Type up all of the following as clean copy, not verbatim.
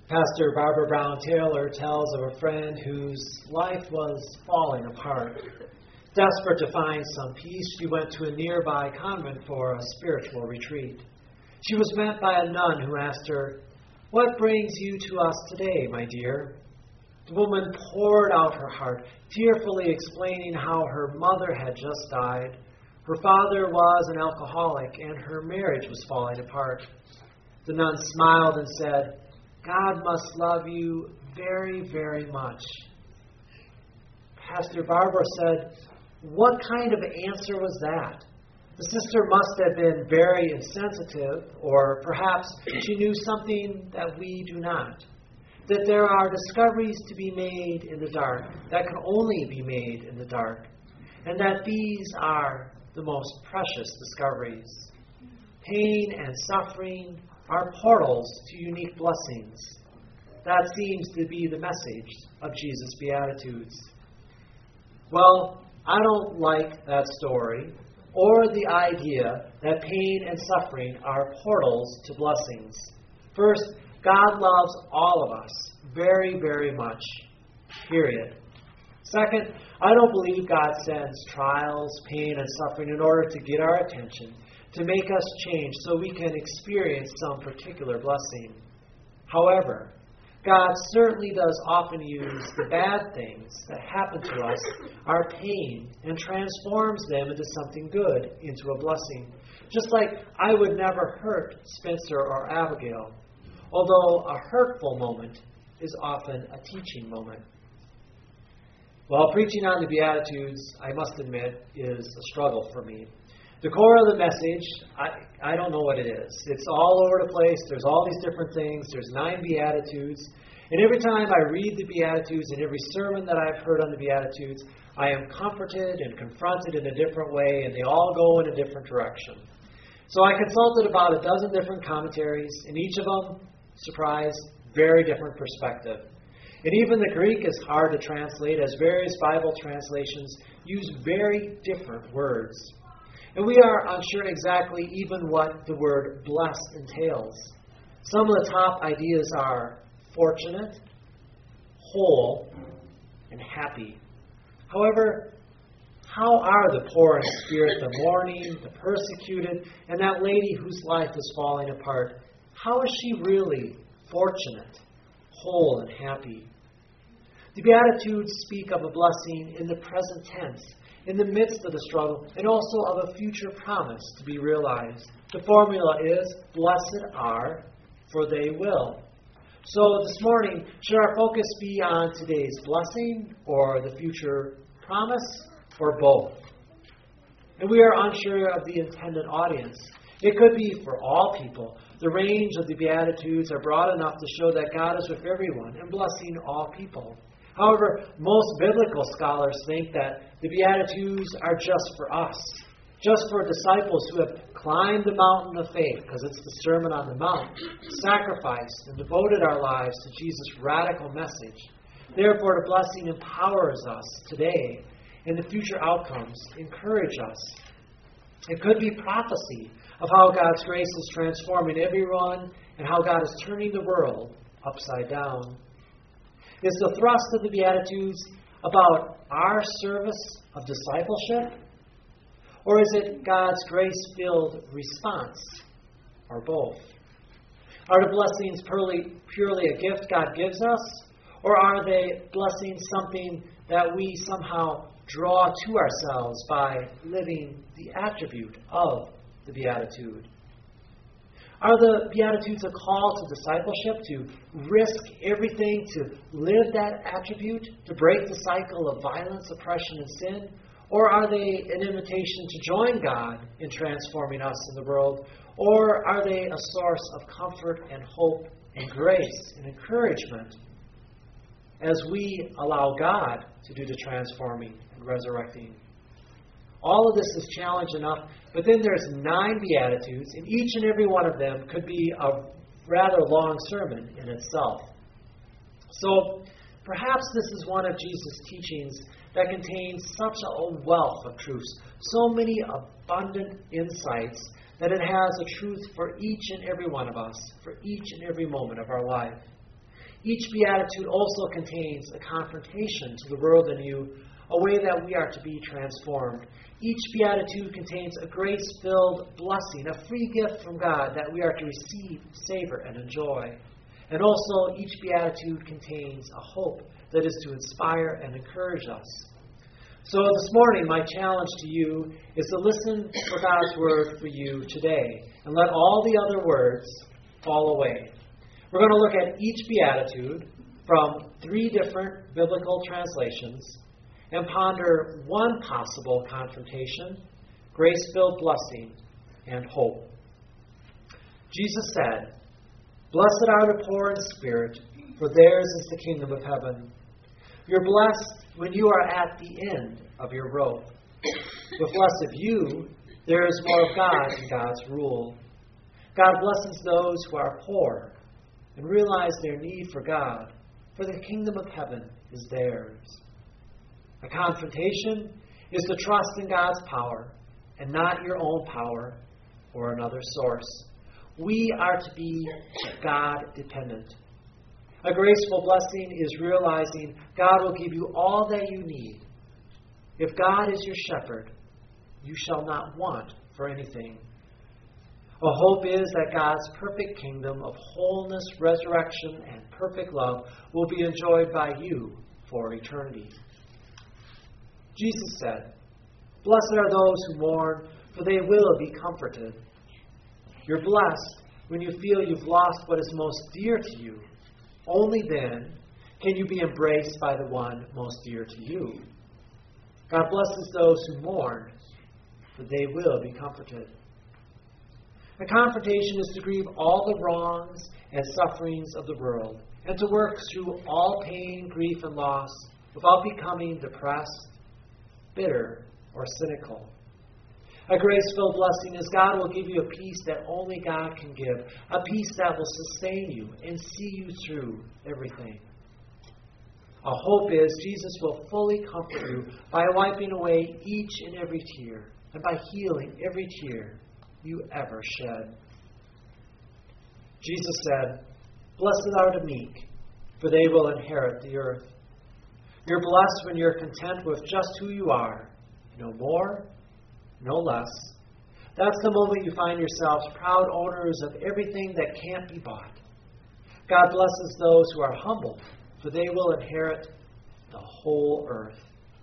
Pastor Barbara Brown Taylor tells of a friend whose life was falling apart. Desperate to find some peace, she went to a nearby convent for a spiritual retreat. She was met by a nun who asked her, "What brings you to us today, my dear?" The woman poured out her heart, tearfully explaining how her mother had just died. Her father was an alcoholic, and her marriage was falling apart. The nun smiled and said, "God must love you very, very much." Pastor Barbara said, "What kind of answer was that?" The sister must have been very insensitive, or perhaps she knew something that we do not. That there are discoveries to be made in the dark that can only be made in the dark, and that these are the most precious discoveries. Pain and suffering are portals to unique blessings. That seems to be the message of Jesus' Beatitudes. Well, I don't like that story or the idea that pain and suffering are portals to blessings. First, God loves all of us very, very much, period. Second, I don't believe God sends trials, pain, and suffering in order to get our attention, to make us change so we can experience some particular blessing. However, God certainly does often use the bad things that happen to us, our pain, and transforms them into something good, into a blessing. Just like I would never hurt Spencer or Abigail, although a hurtful moment is often a teaching moment. Well, preaching on the Beatitudes, I must admit, is a struggle for me. The core of the message, I don't know what it is. It's all over the place. There's all these different things. There's 9 Beatitudes. And every time I read the Beatitudes, in every sermon that I've heard on the Beatitudes, I am comforted and confronted in a different way, and they all go in a different direction. So I consulted about a dozen different commentaries, and each of them, surprise, very different perspective. And even the Greek is hard to translate, as various Bible translations use very different words. And we are unsure exactly even what the word blessed entails. Some of the top ideas are fortunate, whole, and happy. However, how are the poor in spirit, the mourning, the persecuted, and that lady whose life is falling apart? How is she really fortunate, whole, and happy? The Beatitudes speak of a blessing in the present tense, in the midst of the struggle, and also of a future promise to be realized. The formula is, blessed are, for they will. So this morning, should our focus be on today's blessing or the future promise, or both? And we are unsure of the intended audience. It could be for all people. The range of the Beatitudes are broad enough to show that God is with everyone and blessing all people. However, most biblical scholars think that the Beatitudes are just for us, just for disciples who have climbed the mountain of faith, because it's the Sermon on the Mount, sacrificed and devoted our lives to Jesus' radical message. Therefore, the blessing empowers us today, and the future outcomes encourage us. It could be prophecy of how God's grace is transforming everyone and how God is turning the world upside down. Is the thrust of the Beatitudes about our service of discipleship? Or is it God's grace-filled response? Or both? Are the blessings purely a gift God gives us? Or are they blessings something that we somehow draw to ourselves by living the attribute of the Beatitude? Are the Beatitudes a call to discipleship, to risk everything to live that attribute, to break the cycle of violence, oppression, and sin? Or are they an invitation to join God in transforming us in the world? Or are they a source of comfort and hope and grace and encouragement as we allow God to do the transforming and resurrecting? All of this is challenge enough, but then there's 9 Beatitudes, and each and every one of them could be a rather long sermon in itself. So perhaps this is one of Jesus' teachings that contains such a wealth of truths, so many abundant insights, that it has a truth for each and every one of us, for each and every moment of our life. Each beatitude also contains a confrontation to the world anew, a way that we are to be transformed. Each beatitude contains a grace-filled blessing, a free gift from God that we are to receive, savor, and enjoy. And also, each beatitude contains a hope that is to inspire and encourage us. So this morning, my challenge to you is to listen for God's word for you today and let all the other words fall away. We're going to look at each beatitude from 3 different biblical translations and ponder one possible confrontation, grace-filled blessing, and hope. Jesus said, "Blessed are the poor in spirit, for theirs is the kingdom of heaven. You're blessed when you are at the end of your rope. With less of you, there is more of God in God's rule. God blesses those who are poor and realize their need for God, for the kingdom of heaven is theirs." A confrontation is to trust in God's power and not your own power or another source. We are to be God-dependent. A graceful blessing is realizing God will give you all that you need. If God is your shepherd, you shall not want for anything. A hope is that God's perfect kingdom of wholeness, resurrection, and perfect love will be enjoyed by you for eternity. Jesus said, "Blessed are those who mourn, for they will be comforted." You're blessed when you feel you've lost what is most dear to you. Only then can you be embraced by the one most dear to you. God blesses those who mourn, for they will be comforted. A confrontation is to grieve all the wrongs and sufferings of the world and to work through all pain, grief, and loss without becoming depressed, bitter, or cynical. A grace-filled blessing is God will give you a peace that only God can give, a peace that will sustain you and see you through everything. A hope is Jesus will fully comfort you by wiping away each and every tear and by healing every tear you ever shed. Jesus said, "Blessed are the meek, for they will inherit the earth." You're blessed when you're content with just who you are, no more, no less. That's the moment you find yourselves proud owners of everything that can't be bought. God blesses those who are humble, for they will inherit the whole earth.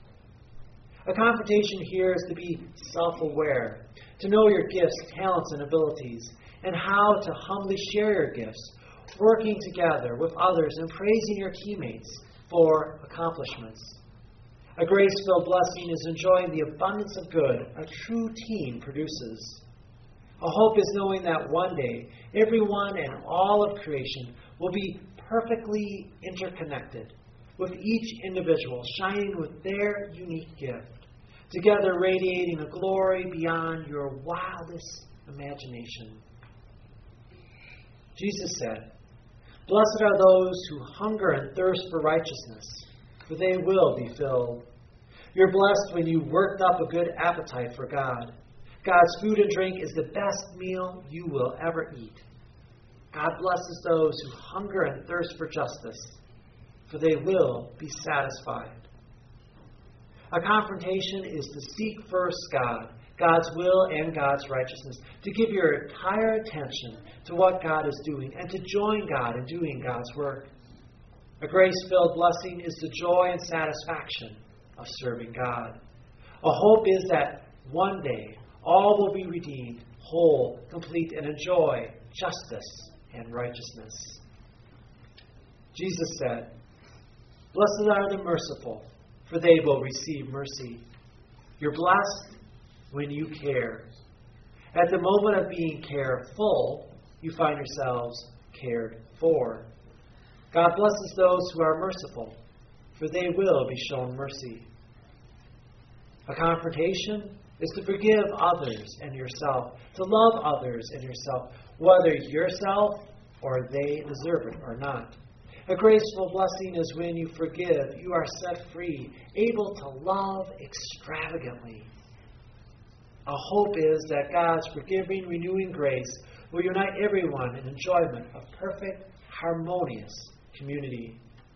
A confrontation here is to be self-aware, to know your gifts, talents, and abilities, and how to humbly share your gifts, working together with others and praising your teammates for accomplishments. A grace-filled blessing is enjoying the abundance of good a true team produces. A hope is knowing that one day, everyone and all of creation will be perfectly interconnected, with each individual shining with their unique gift, together radiating a glory beyond your wildest imagination. Jesus said, "Blessed are those who hunger and thirst for righteousness, for they will be filled." You're blessed when you worked up a good appetite for God. God's food and drink is the best meal you will ever eat. God blesses those who hunger and thirst for justice, for they will be satisfied. A confrontation is to seek first God, God's will and God's righteousness, to give your entire attention to what God is doing and to join God in doing God's work. A grace-filled blessing is the joy and satisfaction of serving God. A hope is that one day all will be redeemed, whole, complete, and enjoy justice and righteousness. Jesus said, "Blessed are the merciful, for they will receive mercy." You're blessed when you care. At the moment of being careful, you find yourselves cared for. God blesses those who are merciful, for they will be shown mercy. A confrontation is to forgive others and yourself, to love others and yourself, whether yourself or they deserve it or not. A graceful blessing is when you forgive, you are set free, able to love extravagantly. A hope is that God's forgiving, renewing grace will unite everyone in enjoyment of perfect, harmonious community.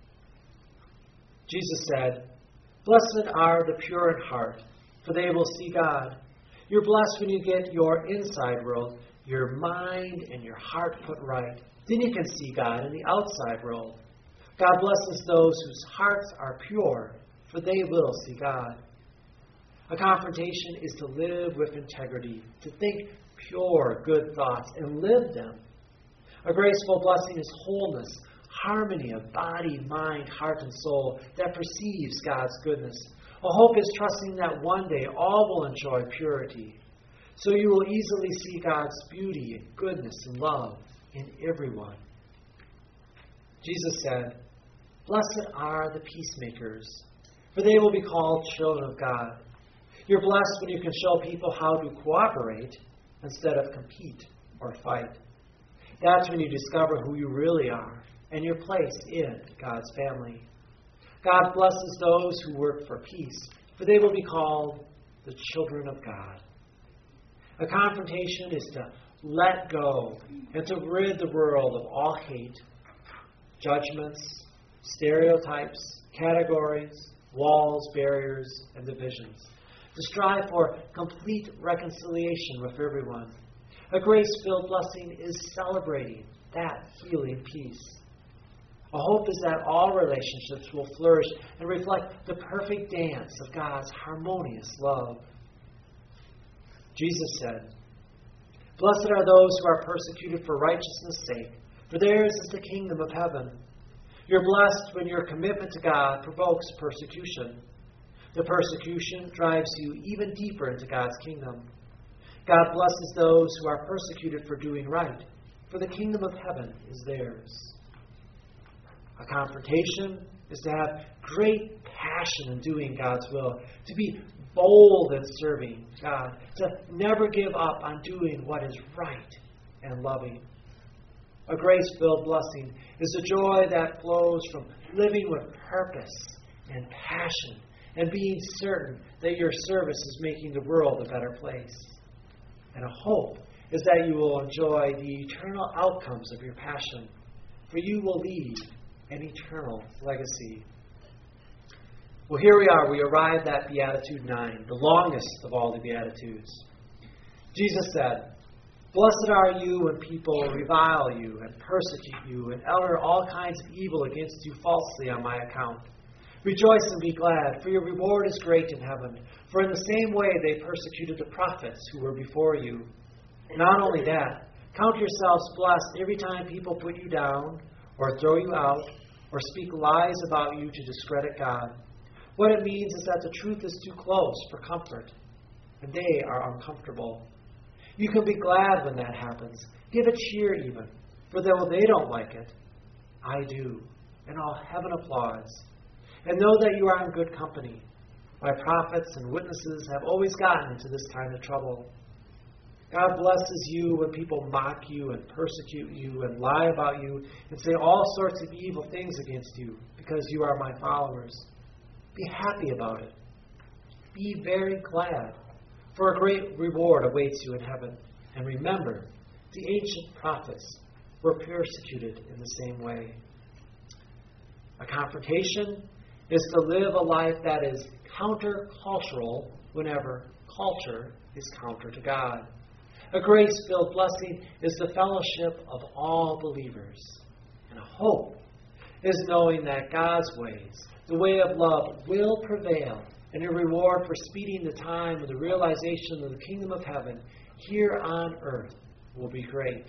Jesus said, "Blessed are the pure in heart, for they will see God." You're blessed when you get your inside world, your mind and your heart put right. Then you can see God in the outside world. God blesses those whose hearts are pure, for they will see God. A confrontation is to live with integrity, to think pure, good thoughts, and live them. A graceful blessing is wholeness, harmony of body, mind, heart, and soul that perceives God's goodness. A hope is trusting that one day all will enjoy purity, so you will easily see God's beauty and goodness and love in everyone. Jesus said, "Blessed are the peacemakers, for they will be called children of God." You're blessed when you can show people how to cooperate instead of compete or fight. That's when you discover who you really are and your place in God's family. God blesses those who work for peace, for they will be called the children of God. A confrontation is to let go and to rid the world of all hate, judgments, stereotypes, categories, walls, barriers, and divisions. To strive for complete reconciliation with everyone. A grace-filled blessing is celebrating that healing peace. A hope is that all relationships will flourish and reflect the perfect dance of God's harmonious love. Jesus said, "Blessed are those who are persecuted for righteousness' sake, for theirs is the kingdom of heaven." You're blessed when your commitment to God provokes persecution. The persecution drives you even deeper into God's kingdom. God blesses those who are persecuted for doing right, for the kingdom of heaven is theirs. A confrontation is to have great passion in doing God's will, to be bold in serving God, to never give up on doing what is right and loving. A grace-filled blessing is the joy that flows from living with purpose and passion and being certain that your service is making the world a better place. And a hope is that you will enjoy the eternal outcomes of your passion, for you will leave an eternal legacy. Well, here we are. We arrived at Beatitude 9, the longest of all the Beatitudes. Jesus said, "Blessed are you when people revile you and persecute you and utter all kinds of evil against you falsely on my account. Rejoice and be glad, for your reward is great in heaven. For in the same way they persecuted the prophets who were before you. Not only that, count yourselves blessed every time people put you down or throw you out or speak lies about you to discredit God. What it means is that the truth is too close for comfort, and they are uncomfortable. You can be glad when that happens. Give a cheer even, for though they don't like it, I do, and all heaven applauds. And know that you are in good company. My prophets and witnesses have always gotten into this kind of trouble. God blesses you when people mock you and persecute you and lie about you and say all sorts of evil things against you because you are my followers. Be happy about it. Be very glad, for a great reward awaits you in heaven. And remember, the ancient prophets were persecuted in the same way." A confrontation is to live a life that is countercultural whenever culture is counter to God. A grace-filled blessing is the fellowship of all believers. And a hope is knowing that God's ways, the way of love, will prevail, and your reward for speeding the time of the realization of the kingdom of heaven here on earth will be great.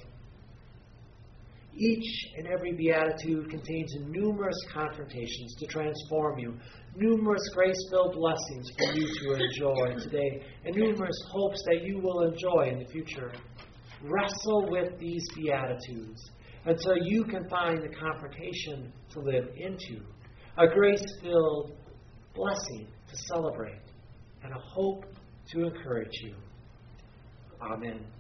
Each and every beatitude contains numerous confrontations to transform you, numerous grace-filled blessings for you to enjoy today, and numerous hopes that you will enjoy in the future. Wrestle with these beatitudes until you can find the confrontation to live into, a grace-filled blessing to celebrate, and a hope to encourage you. Amen.